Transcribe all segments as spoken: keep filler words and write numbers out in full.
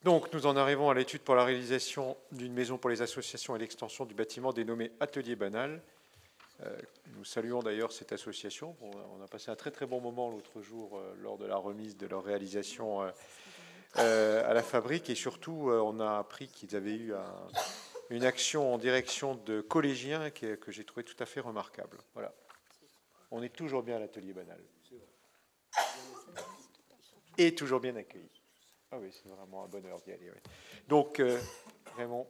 Donc, nous en arrivons à l'étude pour la réalisation d'une maison pour les associations et l'extension du bâtiment dénommé Atelier Banal. Euh, nous saluons d'ailleurs cette association. On a, on a passé un très très bon moment l'autre jour euh, lors de la remise de leur réalisation euh, euh, à la fabrique, et surtout euh, on a appris qu'ils avaient eu un, une action en direction de collégiens qui, que j'ai trouvé tout à fait remarquable. Voilà. On est toujours bien à l'Atelier Banal. Et toujours bien accueilli. Ah oui, c'est vraiment un bonheur d'y aller. Oui. Donc, euh, vraiment.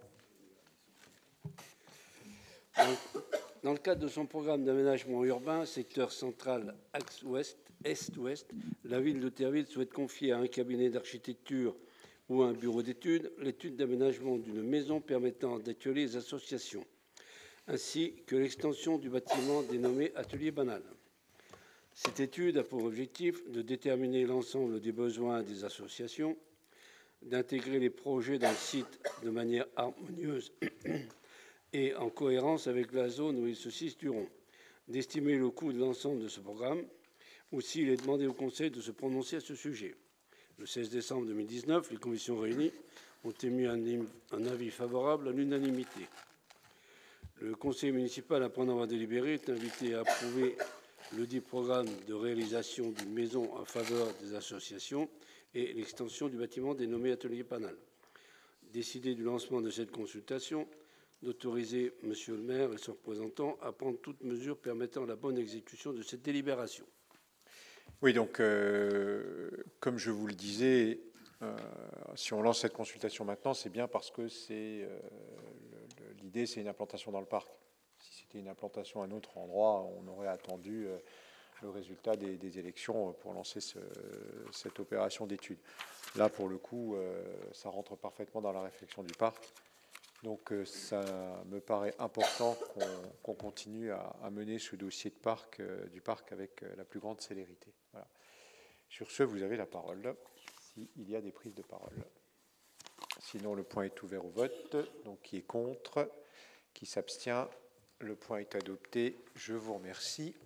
Dans le cadre de son programme d'aménagement urbain, secteur central, axe ouest, est-ouest, la ville de Therville souhaite confier à un cabinet d'architecture ou à un bureau d'études l'étude d'aménagement d'une maison permettant d'accueillir les associations, ainsi que l'extension du bâtiment dénommé Atelier Banal. Cette étude a pour objectif de déterminer l'ensemble des besoins des associations, d'intégrer les projets dans le site de manière harmonieuse et en cohérence avec la zone où ils se situeront, d'estimer le coût de l'ensemble de ce programme. Aussi, il est demandé au Conseil de se prononcer à ce sujet. Le seize décembre deux mille dix-neuf, les commissions réunies ont émis un, un avis favorable à l'unanimité. Le Conseil municipal, après en avoir délibéré, est invité à approuver le dit programme de réalisation d'une maison en faveur des associations et l'extension du bâtiment dénommé Atelier Banal. Décider du lancement de cette consultation, d'autoriser Monsieur le maire et son représentant à prendre toute mesure permettant la bonne exécution de cette délibération. Oui, donc, euh, comme je vous le disais, euh, si on lance cette consultation maintenant, c'est bien parce que c'est euh, l'idée, c'est une implantation dans le parc. Si c'était une implantation à un autre endroit, on aurait attendu euh, le résultat des, des élections pour lancer ce, cette opération d'étude. Là, pour le coup, euh, ça rentre parfaitement dans la réflexion du parc. Donc, euh, ça me paraît important qu'on qu'on continue à, à mener ce dossier de parc, euh, du parc avec euh, la plus grande célérité. Voilà. Sur ce, vous avez la parole, s'il y a des prises de parole. Sinon, le point est ouvert au vote. Donc, qui est contre, qui s'abstient, le point est adopté. Je vous remercie.